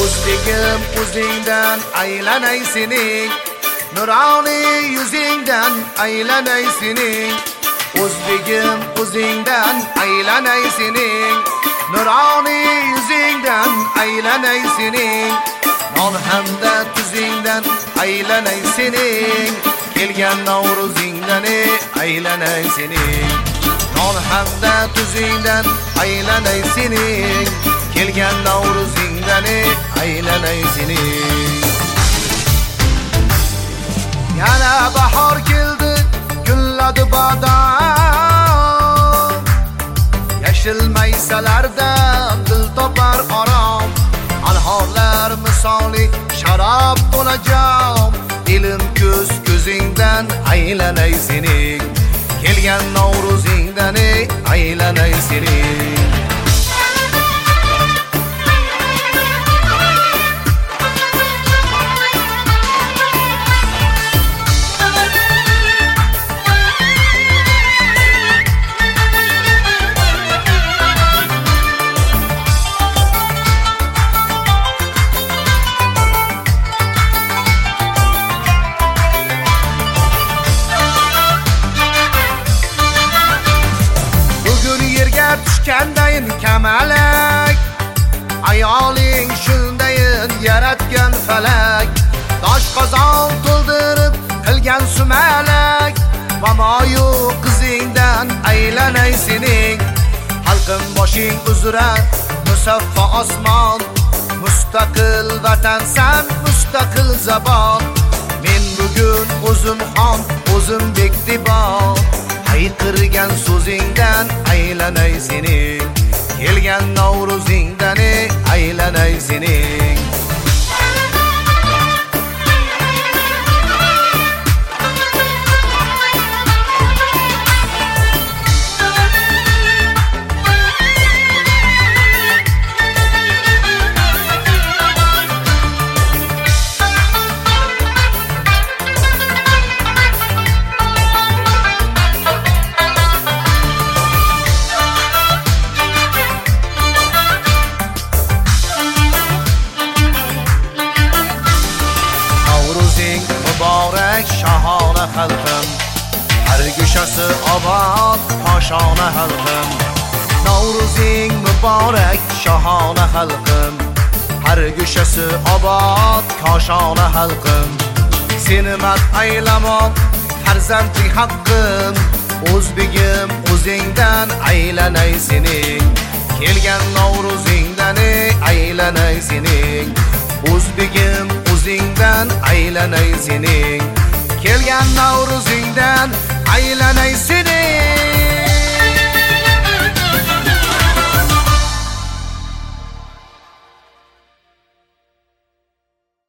o'zligim o'zingdan aylanay sening, nuroniy yuzingdan aylanay sening. O'zligim o'zingdan aylanay sening, nuroniy yuzingdan aylanay sening. Non hamda tuzingdan aylanay sening, kelgan Navro'zingdan aylanay sening. Non hamda tuzingdan aylanay sening, kelgan Navro'zingdan aylanay sening. Yana bahor keldi, gulladi bodom, yashil maysalarda dil topar orom. Anhorlar misoli sharob to'lajam, dilim ko'z ko'zingdan aylanay sening, kelgan Navro'zingdan aylanay sening. Tushgandayin kamalak, ayoling shundayin yaratgan falak. Tosh qozon to'ldirib qilgan sumalak, vamoyu qizingdan aylanay sening. Xalqim boshing uzra musaffo osmon, mustaqil vatansan mustaqil zabon. Men bugun o'zim xon o'zim bekdibon, hayqirgan so'zingdan aylanay sening, kelgan Navro'zingdan aylanay sening. Muborak shahona xalqim, har go'shasi obod koshona xalqim. Navro'zing muborak shahona xalqim, har go'shasi obod koshona xalqim. Seni mat aylamoq farzandlik haqqim, o'zbegim o'zingdan aylanay sening, kelgan Navro'zingdan aylanay sening. O'zbegim o'zingdan aylanay sening, kelgan Navro'zingdan aylanay sening.